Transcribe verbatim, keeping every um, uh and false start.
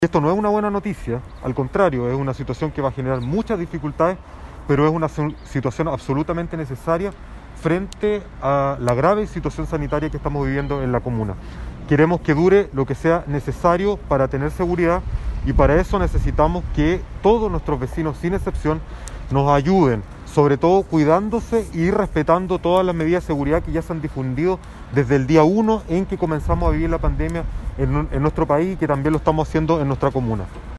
Esto no es una buena noticia, al contrario, es una situación que va a generar muchas dificultades, pero es una situación absolutamente necesaria frente a la grave situación sanitaria que estamos viviendo en la comuna. Queremos que dure lo que sea necesario para tener seguridad y para eso necesitamos que todos nuestros vecinos, sin excepción, nos ayuden, sobre todo cuidándose y respetando todas las medidas de seguridad que ya se han difundido desde el día uno en que comenzamos a vivir la pandemia en, en nuestro país y que también lo estamos haciendo en nuestra comuna.